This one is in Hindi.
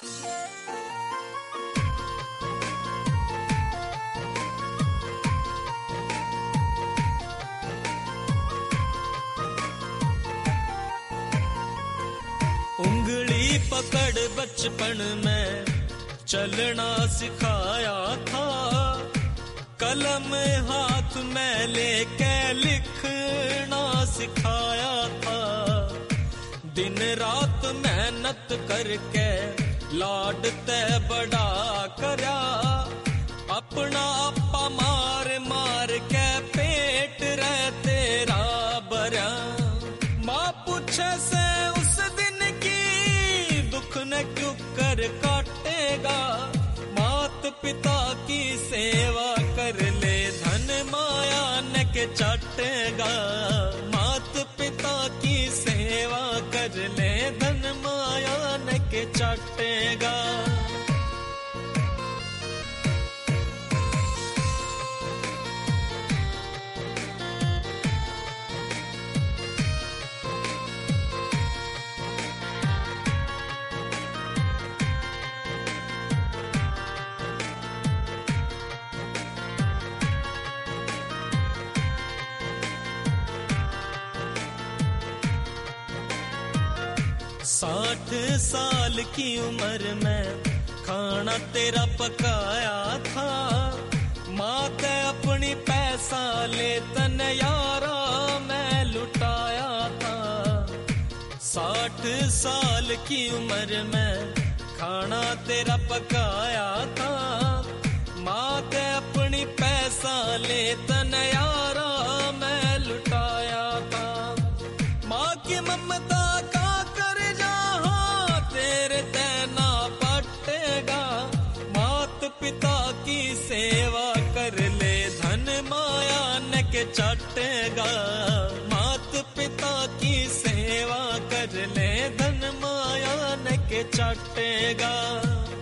उंगली पकड़ बचपन में चलना सिखाया था, कलम हाथ में लेके लिखना सिखाया था। दिन रात मेहनत करके लाड ते बड़ा करया, अपना आपा मार मार के पेट रह तेरा भरा। माँ पूछे से उस दिन की दुख न क्यों कर काटेगा, मात पिता की सेवा कर ले धन माया न के चाटेगा। मात पिता की सेवा कर ले धन माया न के चाटेगा। साठ साल की उम्र में खाना तेरा पकाया था, माँ ते अपनी पैसा ले तन यारा मैं लुटाया था। 60 साल की उम्र में खाना तेरा पकाया था, माँ ते अपनी पैसा ले तन यारा मैं लुटाया था। माँ की ममता पिता की सेवा कर ले धन माया न के चाटेगा। मात पिता की सेवा कर ले धन माया न के चाटेगा।